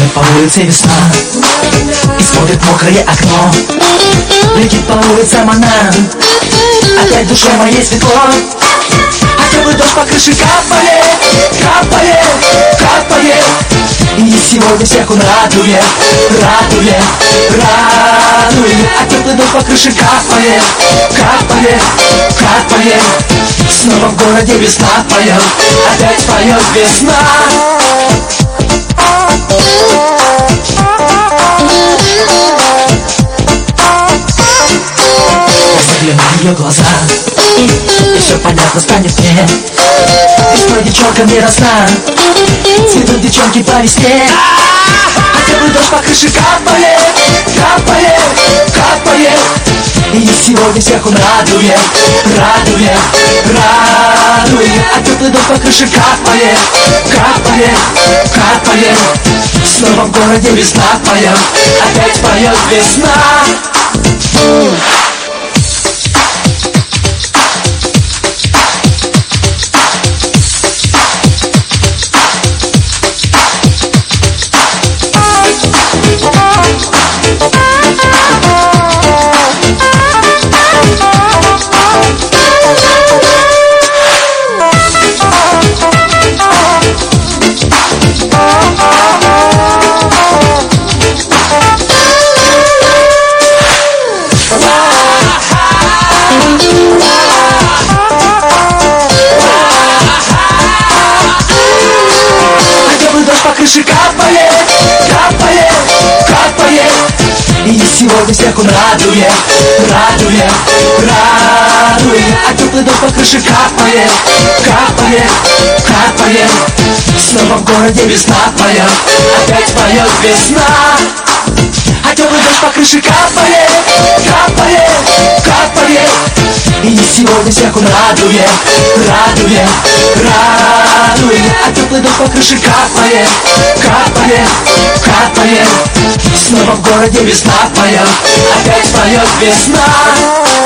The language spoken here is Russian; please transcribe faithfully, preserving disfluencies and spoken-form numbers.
Идет по улице весна и смотрит мокрое окно. Летит по улицам она, опять в душе моей светло. А теплый дождь по крыше капает, капает, капает. И сегодня всех он радует, радует, радует. А теплый дождь по крыше капает, капает, капает. Снова в городе весна поет, опять поет весна. Загляну в ее глаза, и все понятно станет мне. Весной девчонка мне росла, цветут девчонки по весне. А теплый дождь по крыше капает, капает, капает. И сегодня всех он радует, радует, радует. А теплый дождь по крыше капает, капает, капает. Снова в городе весна поет, опять поет весна. По крыше капает, капает, капает. И сегодня всех он радует, радует, радует. А теплый дождь по крыше капает, капает, капает. Снова в городе весна поет, опять поет весна. А теплый дождь по крыше капает, капает, капает. И сегодня всех он радует, радует, радует. А теплый дождь по крыше капает, капает, капает. Снова в городе весна поет, опять поет весна.